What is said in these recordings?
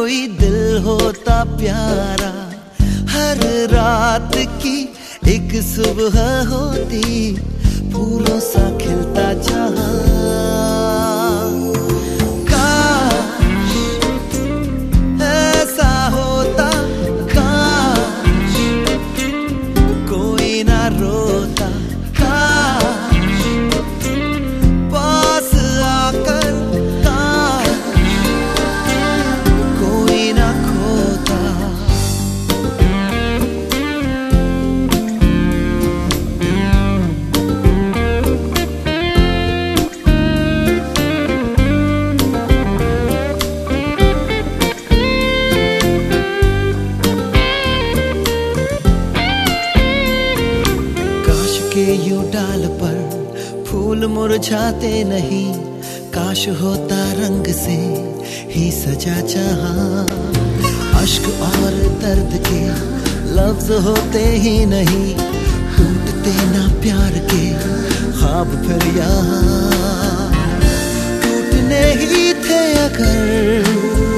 कोई दिल होता प्यारा, हर रात की एक सुबह होती, फूलों सा खिलता जहां। काश ऐसा होता, काश कोई ना रोता, काश पास आकर काश कोई ना खोता। के यूं डाल पर फूल मुरझाते नहीं, काश होता रंग से ही सजा जहां। अश्क और दर्द के लफ्ज होते ही नहीं, टूटते ना प्यार के ख्वाब फिर यहाँ। टूटने ही थे अगर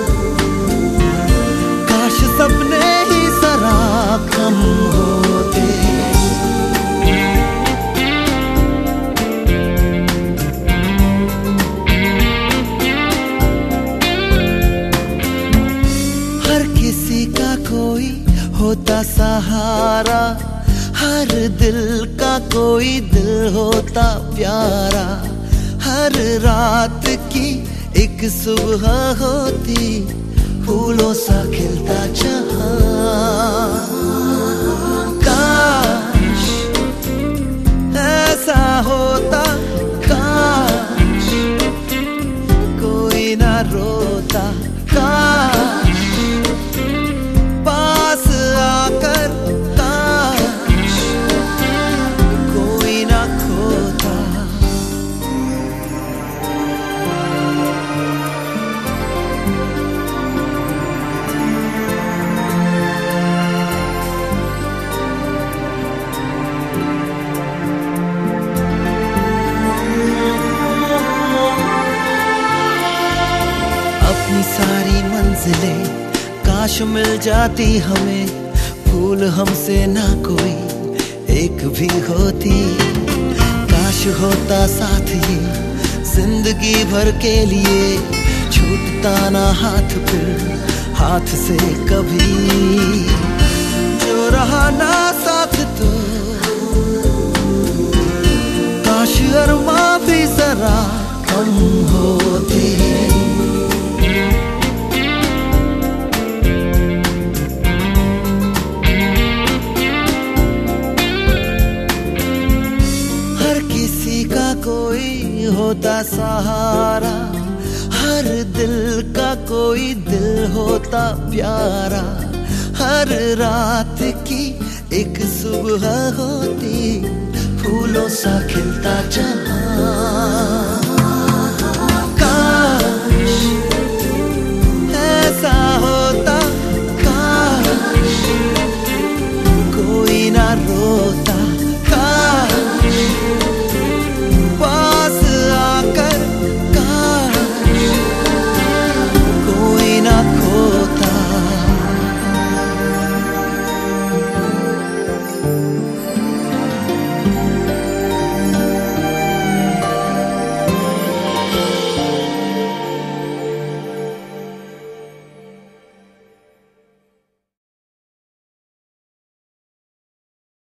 काश सपने ही जरा कम होते। किसी का कोई होता सहारा, हर दिल का कोई दिल होता प्यारा, हर रात की एक सुबह होती, फूलों सा खिलता जहां। काश ऐसा होता, काश कोई ना रोता, काश आकर काश कोई ना खोता। अपनी सारी मंजिलें काश मिल जाती हमें, फूल हमसे ना कोई एक भी होती। काश होता साथ ये जिंदगी भर के लिए, छूटता ना हाथ फिर हाथ से कभी। जो रहा ना साथ तो काश अरमा भी जरा कम होते। कोई होता सहारा, हर दिल का कोई दिल होता प्यारा, हर रात की एक सुबह होती, फूलों सा खिलता जहां।